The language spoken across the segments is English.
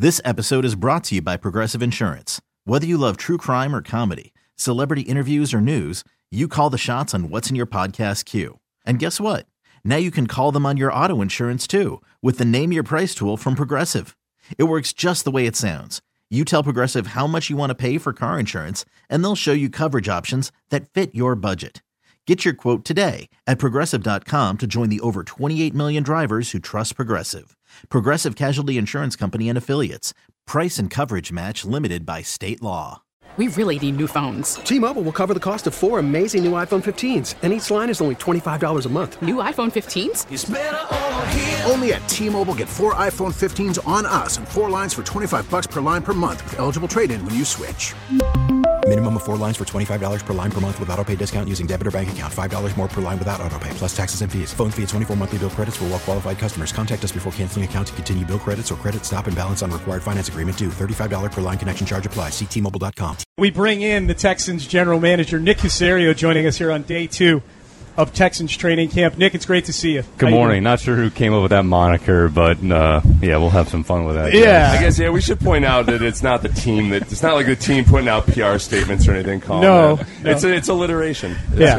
This episode is brought to you by Progressive Insurance. Whether you love true crime or comedy, celebrity interviews or news, you call the shots on what's in your podcast queue. And guess what? Now you can call them on your auto insurance too with the Name Your Price tool from Progressive. It works just the way it sounds. You tell Progressive how much you want to pay for car insurance, and they'll show you coverage options that fit your budget. Get your quote today at Progressive.com to join the over 28 million drivers who trust Progressive. Progressive Casualty Insurance Company and Affiliates. Price and coverage match limited by state law. We really need new phones. T-Mobile will cover the cost of 4 amazing new iPhone 15s, and each line is only $25 a month. New iPhone 15s? It's better over here. Only at T-Mobile, get 4 iPhone 15s on us and 4 lines for $25 per line per month with eligible trade-in when you switch. Minimum of 4 lines for $25 per line per month with autopay discount using debit or bank account. $5 more per line without autopay, plus taxes and fees. Phone fee at 24 monthly bill credits for well-qualified customers. Contact us before canceling account to continue bill credits or credit stop and balance on required finance agreement due. $35 per line connection charge applies. See T-Mobile.com. We bring in the Texans general manager, Nick Caserio, joining us here on day 2 of Texans training camp. Nick, it's great to see you. Good morning. Not sure who came up with that moniker, but yeah, we'll have some fun with that. Yeah. I guess, we should point out that it's not the team it's not like the team putting out PR statements or anything. No. It's alliteration.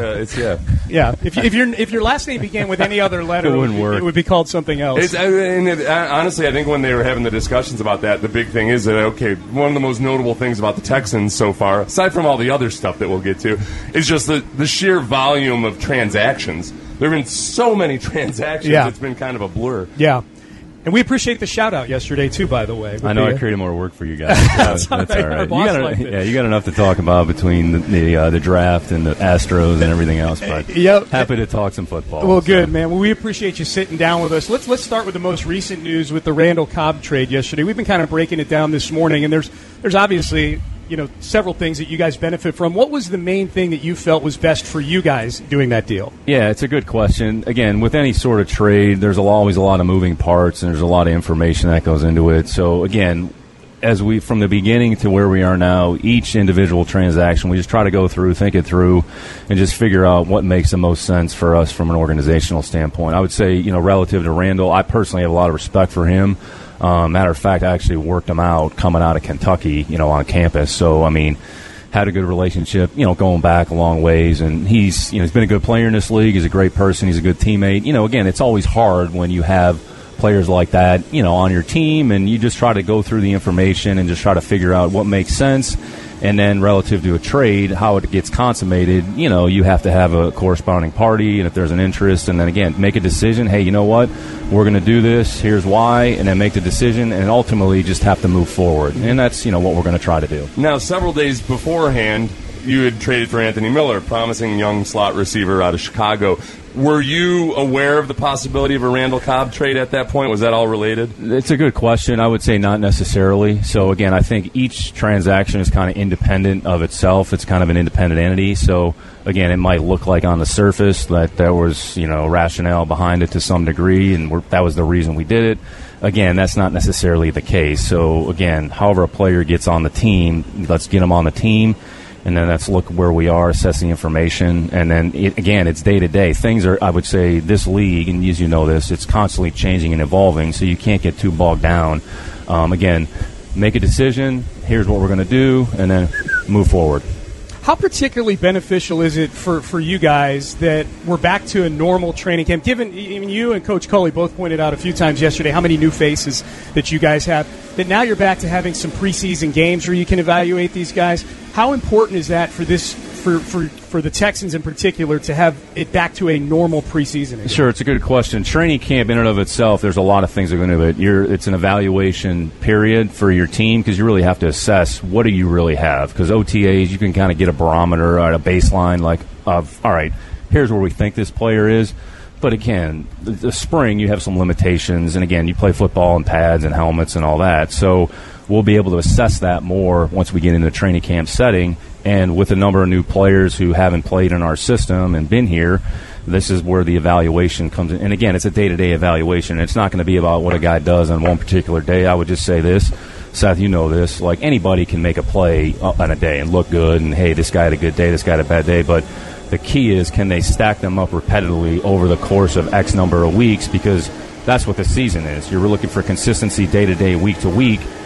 Yeah. If your last name began with any other letter, it wouldn't work. It would be called something else. Honestly, I think when they were having the discussions about that, the big thing is that, one of the most notable things about the Texans so far, aside from all the other stuff that we'll get to, is just the sheer volume of transactions. There have been so many transactions, It's been kind of a blur. Yeah. And we appreciate the shout-out yesterday, too, by the way. I know I created more work for you guys. That's all right. You got enough to talk about between the draft and the Astros and everything else. But happy to talk some football. Well, good, man. Well, we appreciate you sitting down with us. Let's start with the most recent news with the Randall Cobb trade yesterday. We've been kind of breaking it down this morning, and there's obviously several things that you guys benefit from. What was the main thing that you felt was best for you guys doing that deal? Yeah, it's a good question. Again, with any sort of trade, there's always a lot of moving parts and there's a lot of information that goes into it. So again, as we from the beginning to where we are now, each individual transaction, we just try to go through, think it through, and just figure out what makes the most sense for us from an organizational standpoint. I would say, relative to Randall, I personally have a lot of respect for him. Matter of fact, I actually worked him out coming out of Kentucky, on campus. So, had a good relationship, going back a long ways. And he's been a good player in this league. He's a great person. He's a good teammate. Again, it's always hard when you have players like that, on your team, and you just try to go through the information and just try to figure out what makes sense. And then relative to a trade, how it gets consummated, you have to have a corresponding party, and if there's an interest, and then again, make a decision. Hey, you know what? We're going to do this. Here's why, and then make the decision, and ultimately just have to move forward. And that's, what we're going to try to do. Now, several days beforehand, you had traded for Anthony Miller, promising young slot receiver out of Chicago. Were you aware of the possibility of a Randall Cobb trade at that point? Was that all related? It's a good question. I would say not necessarily. So, again, I think each transaction is kind of independent of itself. It's kind of an independent entity. So, again, it might look like on the surface that there was, rationale behind it to some degree, and that was the reason we did it. Again, that's not necessarily the case. So, again, however a player gets on the team, let's get him on the team. And then let's look where we are, assess the information, and then, it's day-to-day. Things are, I would say, this league, and as you know this, it's constantly changing and evolving, so you can't get too bogged down. Again, make a decision, here's what we're going to do, and then move forward. How particularly beneficial is it for you guys that we're back to a normal training camp? Given you and Coach Culley both pointed out a few times yesterday how many new faces that you guys have, that now you're back to having some preseason games where you can evaluate these guys. How important is that for this for the Texans in particular to have it back to a normal preseason again? Sure, it's a good question. Training camp in and of itself, there's a lot of things that go into it. It's an evaluation period for your team because you really have to assess what do you really have. Because OTAs, you can kind of get a barometer or a baseline all right, here's where we think this player is. But again, the spring, you have some limitations. And again, you play football in pads and helmets and all that. So we'll be able to assess that more once we get into the training camp setting. And with a number of new players who haven't played in our system and been here, this is where the evaluation comes in. And again, it's a day-to-day evaluation. It's not going to be about what a guy does on one particular day. I would just say this. Seth, you know this. Like, anybody can make a play on a day and look good. And, hey, this guy had a good day, this guy had a bad day. But the key is, can they stack them up repetitively over the course of X number of weeks? Because that's what the season is. You're looking for consistency day to day, week to week.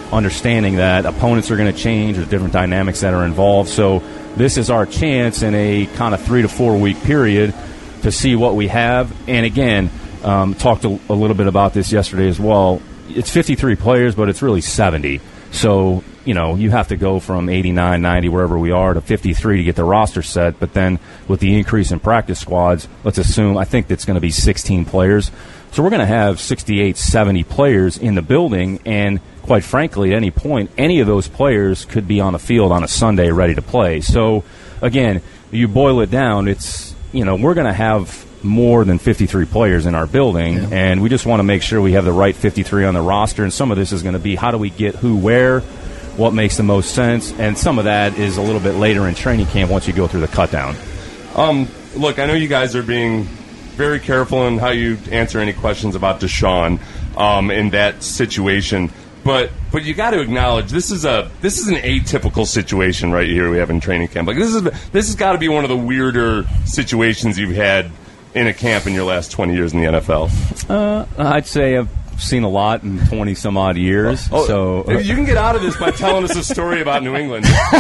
understanding that opponents are going to change. There's different dynamics that are involved. So this is our chance in a kind of 3 to 4 week period to see what we have. And again, talked a little bit about this yesterday as well. It's 53 players, but it's really 70. So, you have to go from 89, 90, wherever we are, to 53 to get the roster set. But then with the increase in practice squads, let's assume, I think it's going to be 16 players. So we're going to have 68, 70 players in the building. And quite frankly, at any point, any of those players could be on the field on a Sunday ready to play. So, again, you boil it down, it's, we're going to have more than 53 players in our building, and we just want to make sure we have the right 53 on the roster. And some of this is going to be how do we get who where, what makes the most sense, and some of that is a little bit later in training camp once you go through the cut down. Look, I know you guys are being very careful in how you answer any questions about Deshaun in that situation. But you got to acknowledge this is an atypical situation right here we have in training camp. Like this has got to be one of the weirder situations you've had in a camp in your last 20 years in the NFL. I'd say I've seen a lot in 20 some odd years. So you can get out of this by telling us a story about New England.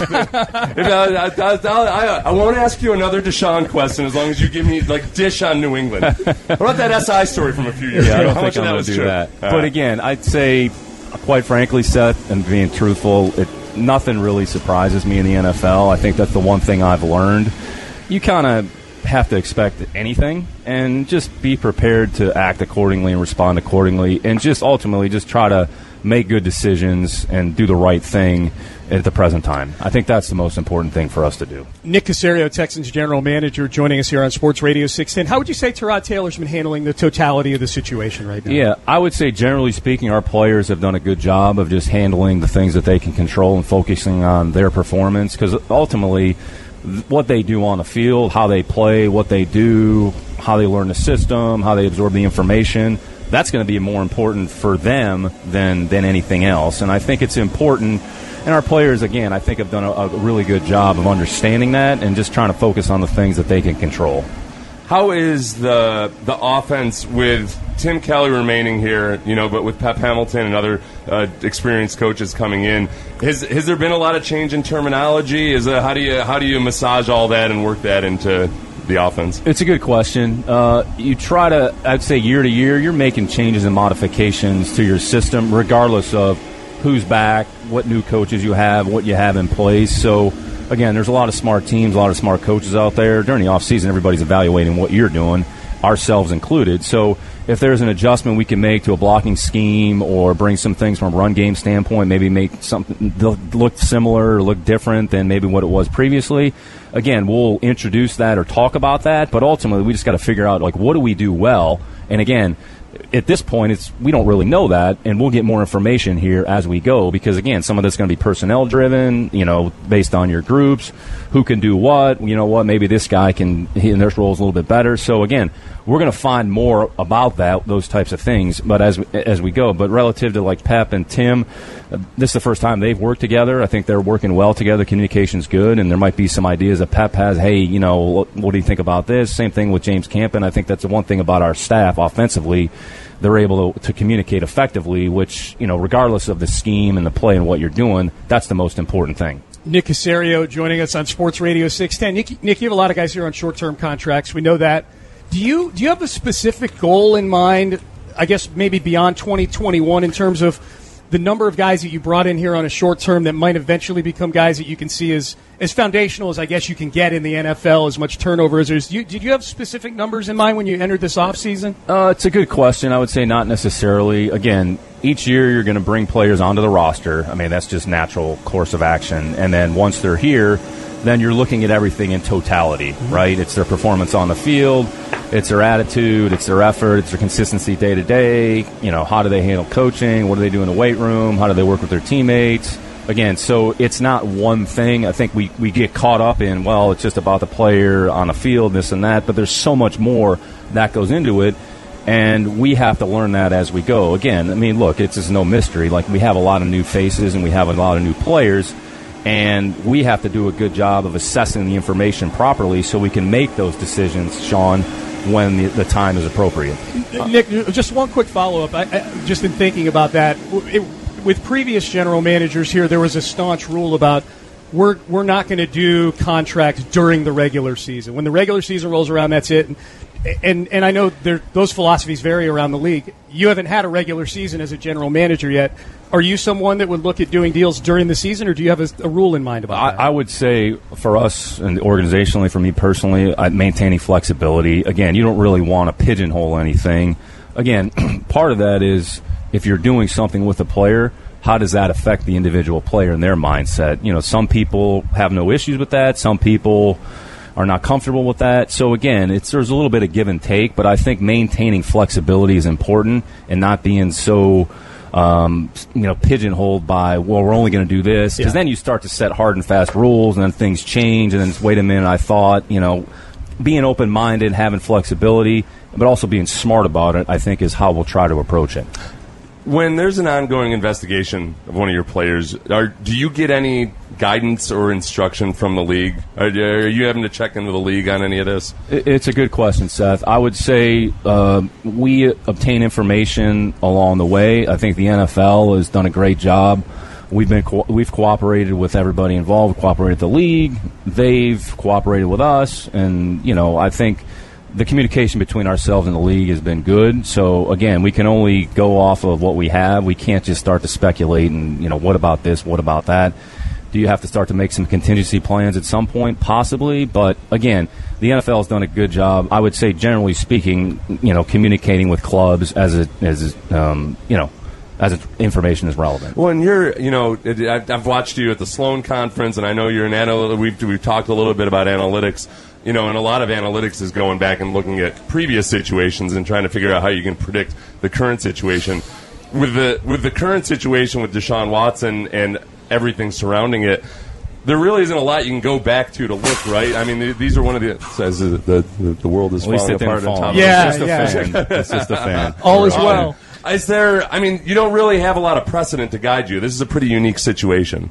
I won't ask you another Deshaun question as long as you give me dish on New England. What about that SI story from a few years ago? I don't think I'm going to do that. But again, I'd say, quite frankly, Seth, and being truthful, nothing really surprises me in the NFL. I think that's the one thing I've learned. You kind of have to expect anything and just be prepared to act accordingly and respond accordingly, and just ultimately just try to make good decisions and do the right thing at the present time. I think that's the most important thing for us to do. Nick Caserio, Texans general manager, joining us here on Sports Radio 610. How would you say Tyrod Taylor's been handling the totality of the situation right now? Yeah, I would say generally speaking, our players have done a good job of just handling the things that they can control and focusing on their performance, because ultimately what they do on the field, how they play, what they do, how they learn the system, how they absorb the information, that's going to be more important for them than anything else. And I think it's important, and our players, again, I think have done a really good job of understanding that and just trying to focus on the things that they can control. How is the offense with Tim Kelly remaining here, but with Pep Hamilton and other experienced coaches coming in? Has there been a lot of change in terminology? How do you massage all that and work that into the offense? It's a good question. You try to, I'd say year to year, you're making changes and modifications to your system regardless of who's back, what new coaches you have, what you have in place. So, again, there's a lot of smart teams, a lot of smart coaches out there. During the offseason, everybody's evaluating what you're doing, ourselves included. So if there's an adjustment we can make to a blocking scheme or bring some things from a run game standpoint, maybe make something look similar or look different than maybe what it was previously, again, we'll introduce that or talk about that. But ultimately, we just got to figure out, what do we do well? And again, at this point, we don't really know that, and we'll get more information here as we go because, again, some of this is going to be personnel-driven, based on your groups, who can do what, maybe this guy in this role is a little bit better. So, again, we're going to find more about those types of things but as we go. But relative to, Pep and Tim, this is the first time they've worked together. I think they're working well together. Communication's good, and there might be some ideas that Pep has, hey, what do you think about this? Same thing with James Campen. I think that's the one thing about our staff offensively. They're able to communicate effectively, which, regardless of the scheme and the play and what you're doing, that's the most important thing. Nick Caserio joining us on Sports Radio 610. Nick, you have a lot of guys here on short-term contracts. We know that. Do you have a specific goal in mind, I guess maybe beyond 2021, in terms of the number of guys that you brought in here on a short term that might eventually become guys that you can see as foundational as I guess you can get in the NFL, as much turnover as there is? Did you have specific numbers in mind when you entered this offseason? It's a good question. I would say not necessarily. Again, each year you're going to bring players onto the roster. I mean, that's just natural course of action. And then once they're here, then you're looking at everything in totality, right? It's their performance on the field, it's their attitude, it's their effort, it's their consistency day to day. How do they handle coaching? What do they do in the weight room? How do they work with their teammates? Again, so it's not one thing. I think we get caught up in, it's just about the player on the field, this and that, but there's so much more that goes into it, and we have to learn that as we go. Again, I mean, look, it's just no mystery. We have a lot of new faces and we have a lot of new players, and we have to do a good job of assessing the information properly so we can make those decisions, Sean, when the time is appropriate. Nick, just one quick follow-up. Just in thinking about that, with previous general managers here, there was a staunch rule about we're not going to do contracts during the regular season. When the regular season rolls around, that's it. And I know those philosophies vary around the league. You haven't had a regular season as a general manager yet. Are you someone that would look at doing deals during the season, or do you have a rule in mind about that? I would say for us and organizationally, for me personally, maintaining flexibility. Again, you don't really want to pigeonhole anything. Again, part of that is if you're doing something with a player, how does that affect the individual player and their mindset? You know, some people have no issues with that. Some people are not comfortable with that. So again, there's a little bit of give and take, but I think maintaining flexibility is important and not being so pigeonholed by, well, we're only going to do this, because then you start to set hard and fast rules, and then things change, and then it's, wait a minute, I thought, being open-minded, having flexibility, but also being smart about it, I think is how we'll try to approach it. When there's an ongoing investigation of one of your players, do you get any guidance or instruction from the league? Are you having to check into the league on any of this? It's a good question, Seth. I would say we obtain information along the way. I think the NFL has done a great job. We've cooperated with everybody involved. We've cooperated with the league. They've cooperated with us, and I think the communication between ourselves and the league has been good. So, again, we can only go off of what we have. We can't just start to speculate and, what about this, what about that? Do you have to start to make some contingency plans at some point? Possibly. But, again, the NFL has done a good job. I would say, generally speaking, communicating with clubs as information is relevant. Well, and I've watched you at the Sloan Conference, and I know you're an analyst. We've talked a little bit about analytics. And a lot of analytics is going back and looking at previous situations and trying to figure out how you can predict the current situation. With the current situation with Deshaun Watson and everything surrounding it, there really isn't a lot you can go back to look, right? I mean, these are one of the world is falling apart on top of it. It's just a fan. All is well. Is there? I mean, you don't really have a lot of precedent to guide you. This is a pretty unique situation.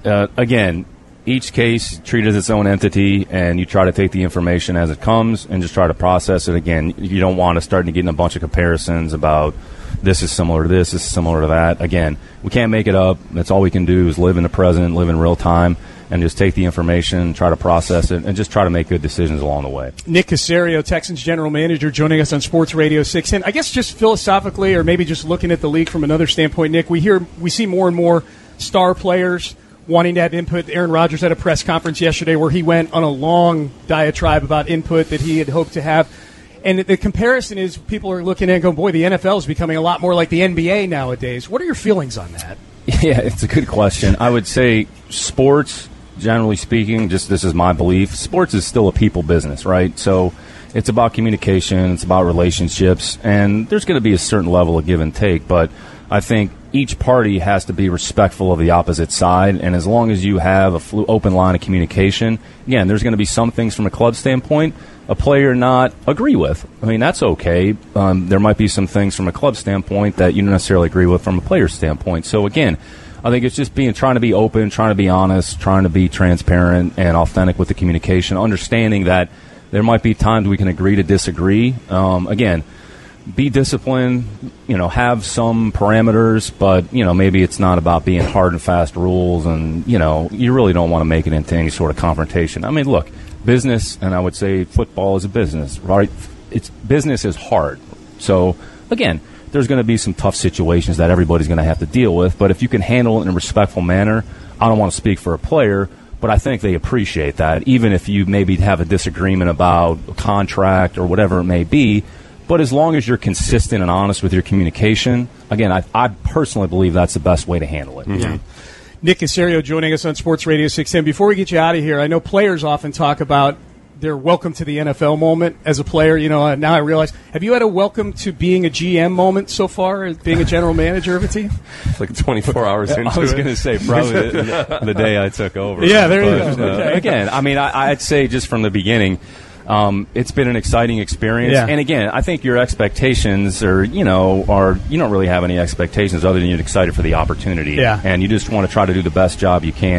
Again, each case treated as its own entity, and you try to take the information as it comes and just try to process it. Again, you don't want to start to get in a bunch of comparisons about this is similar to this is similar to that. Again, we can't make it up. That's all we can do is live in the present, live in real time, and just take the information, try to process it, and just try to make good decisions along the way. Nick Caserio, Texans general manager, joining us on Sports Radio 610. I guess just philosophically, or maybe just looking at the league from another standpoint, Nick, we see more and more star players wanting to have input. Aaron Rodgers had a press conference yesterday where he went on a long diatribe about input that he had hoped to have. And the comparison is people are looking at and going, boy, the NFL is becoming a lot more like the NBA nowadays. What are your feelings on that? Yeah, it's a good question. I would say sports, generally speaking, just this is my belief, sports is still a people business, right? So it's about communication, it's about relationships, and there's going to be a certain level of give and take, but I think each party has to be respectful of the opposite side, and as long as you have an open line of communication, again, there's going to be some things from a club standpoint a player not agree with. I mean, that's okay. There might be some things from a club standpoint that you don't necessarily agree with from a player standpoint. So, again, I think it's just trying to be open, trying to be honest, trying to be transparent and authentic with the communication, understanding that there might be times we can agree to disagree. Again, be disciplined, have some parameters, but, maybe it's not about being hard and fast rules and, you really don't want to make it into any sort of confrontation. I mean, look, business, and I would say football is a business, right? Business is hard. So, again, there's going to be some tough situations that everybody's going to have to deal with, but if you can handle it in a respectful manner, I don't want to speak for a player, but I think they appreciate that, even if you maybe have a disagreement about a contract or whatever it may be. But as long as you're consistent and honest with your communication, again, I personally believe that's the best way to handle it. Mm-hmm. Yeah. Nick Caserio joining us on Sports Radio 610. Before we get you out of here, I know players often talk about their welcome to the NFL moment as a player. Now I realize, have you had a welcome to being a GM moment so far, as being a general manager of a team? It's like 24 hours into it. I was going to say probably the day I took over. Yeah, there you go. Okay. Again, I mean, I'd say just from the beginning, it's been an exciting experience. Yeah. And again, I think your expectations are you don't really have any expectations other than you're excited for the opportunity. Yeah. And you just want to try to do the best job you can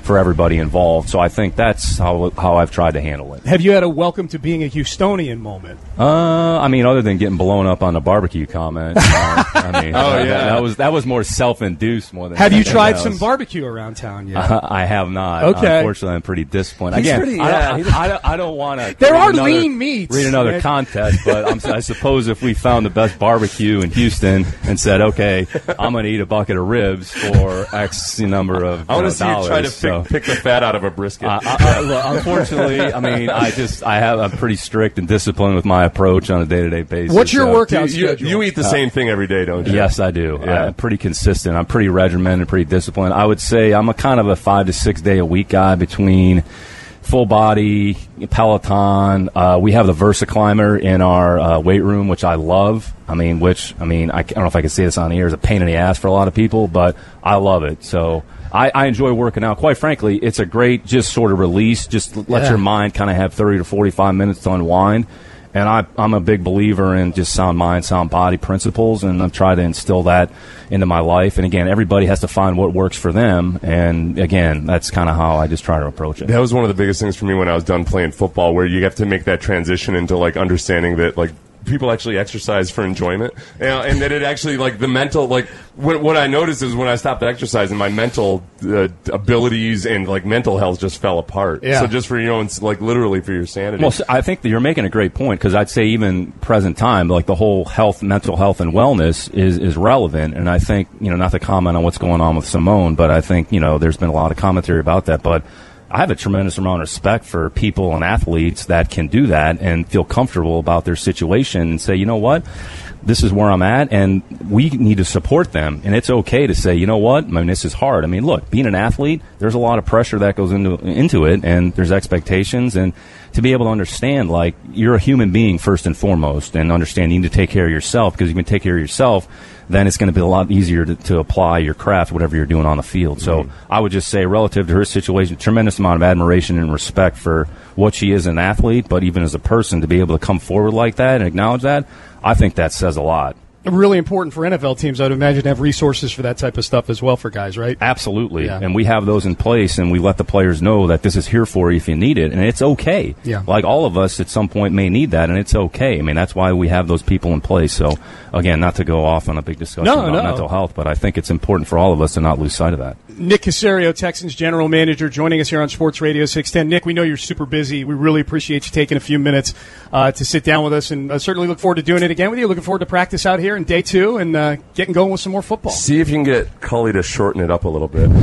for everybody involved. So I think that's how I've tried to handle it. Have you had a welcome to being a Houstonian moment? I mean, other than getting blown up on the barbecue comment, I mean, that was more self-induced more than. Have you tried else. some barbecue around town yet? I have not. Okay. Unfortunately, I'm pretty disappointed. He's Again, pretty, I don't want to. There are lean meats. Read another contest, but I suppose if we found the best barbecue in Houston and said, okay, I'm going to eat a bucket of ribs for X number of I want to see you try to pick the fat out of a brisket. Look, unfortunately, I mean, I'm pretty strict and disciplined with my approach on a day-to-day basis. What's your workout schedule? You eat the same thing every day, don't you? Yes, I do. Yeah. I'm pretty consistent. I'm pretty regimented, pretty disciplined. I would say I'm a kind of a 5 to 6 day a week guy between full body, Peloton. We have the VersaClimber in our weight room, which I love. I don't know if I can say this on the air. It's a pain in the ass for a lot of people, but I love it. So I enjoy working out. Quite frankly, it's a great just sort of release. Just let your mind kind of have 30 to 45 minutes to unwind. And I'm a big believer in just sound mind, sound body principles, and I've tried to instill that into my life. And, again, everybody has to find what works for them. And, again, that's kind of how I just try to approach it. That was one of the biggest things for me when I was done playing football, where you have to make that transition into, like, understanding that, like, people actually exercise for enjoyment, and that it actually, like, the mental, like, what I noticed is when I stopped exercising, my mental abilities and, like, mental health just fell apart. Yeah. So just for your own, like, literally for your sanity. Well, I think that you're making a great point, because I'd say even present time, like, the whole mental health and wellness is relevant. And I think, not to comment on what's going on with Simone, but I think, there's been a lot of commentary about that. But I have a tremendous amount of respect for people and athletes that can do that and feel comfortable about their situation and say, you know what, this is where I'm at, and we need to support them. And it's okay to say, you know what, I mean, this is hard. I mean, look, being an athlete, there's a lot of pressure that goes into it, and there's expectations. And to be able to understand, like, you're a human being first and foremost, and understand you need to take care of yourself, because you can take care of yourself, then it's going to be a lot easier to apply your craft, whatever you're doing on the field. So I would just say, relative to her situation, tremendous amount of admiration and respect for what she is as an athlete, but even as a person, to be able to come forward like that and acknowledge that, I think that says a lot. Really important for NFL teams, I'd imagine, to have resources for that type of stuff as well for guys, right? Absolutely. Yeah. And we have those in place, and we let the players know that this is here for you if you need it, and it's okay. Yeah. Like, all of us at some point may need that, and it's okay. I mean, that's why we have those people in place. So, again, not to go off on a big discussion about mental health, but I think it's important for all of us to not lose sight of that. Nick Caserio, Texans general manager, joining us here on Sports Radio 610. Nick, we know you're super busy. We really appreciate you taking a few minutes to sit down with us, and certainly look forward to doing it again with you. Looking forward to practice out here in day 2 and getting going with some more football. See if you can get Cully to shorten it up a little bit.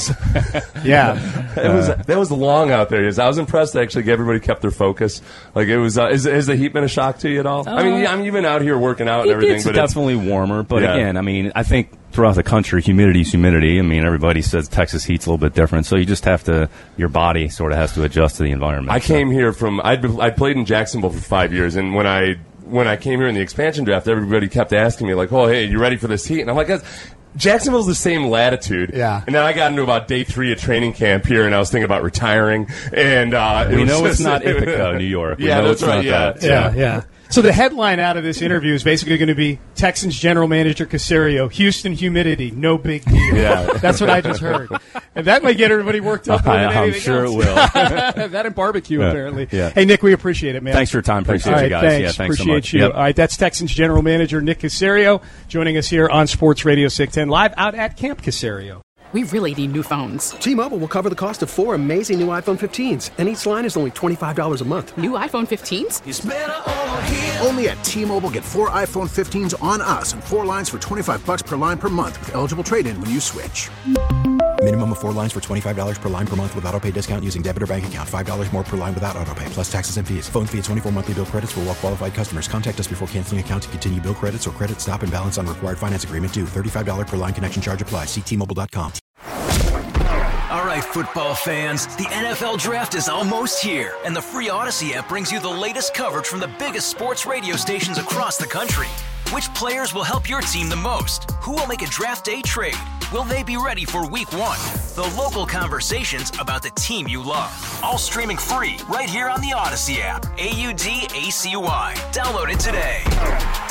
Yeah. That was long out there. I was impressed that actually everybody kept their focus. Like, it was. Has the heat been a shock to you at all? I mean, you've been out here working out and everything. It's but definitely warmer. But again, I mean, I think throughout the country, humidity's humidity. I mean, everybody says Texas heat's a little bit different, so you just have to, your body sort of has to adjust to the environment. I came here from, I played in Jacksonville for 5 years, and when I came here in the expansion draft, everybody kept asking me, like, oh, hey, you ready for this heat? And I'm like, Jacksonville's the same latitude. Yeah. And then I got into about day 3 of training camp here, and I was thinking about retiring. And we know it's not Ithaca, New York. Yeah, that's right. Yeah. So the headline out of this interview is basically going to be Texans general manager Caserio, Houston humidity, no big deal. Yeah. That's what I just heard. And that might get everybody worked up. I'm sure it will. That and barbecue, apparently. Yeah. Hey, Nick, we appreciate it, man. Thanks for your time. Appreciate you guys. Thanks. Yeah, thanks appreciate so much. you. Yep. All right, that's Texans general manager Nick Caserio joining us here on Sports Radio 610, live out at Camp Caserio. We really need new phones. T-Mobile will cover the cost of 4 amazing new iPhone 15s, and each line is only $25 a month. New iPhone 15s? It's better over here. Only at T-Mobile, get 4 iPhone 15s on us and 4 lines for $25 per line per month with eligible trade-in when you switch. Minimum of 4 lines for $25 per line per month with autopay discount using debit or bank account. $5 more per line without autopay, plus taxes and fees. Phone fee at 24 monthly bill credits for well-qualified customers. Contact us before canceling account to continue bill credits or credit stop and balance on required finance agreement due. $35 per line connection charge applies. See T-Mobile.com. All right, football fans, the NFL Draft is almost here, and the free Odyssey app brings you the latest coverage from the biggest sports radio stations across the country. Which players will help your team the most? Who will make a draft day trade? Will they be ready for week 1? The local conversations about the team you love. All streaming free right here on the Odyssey app. AUDACY. Download it today.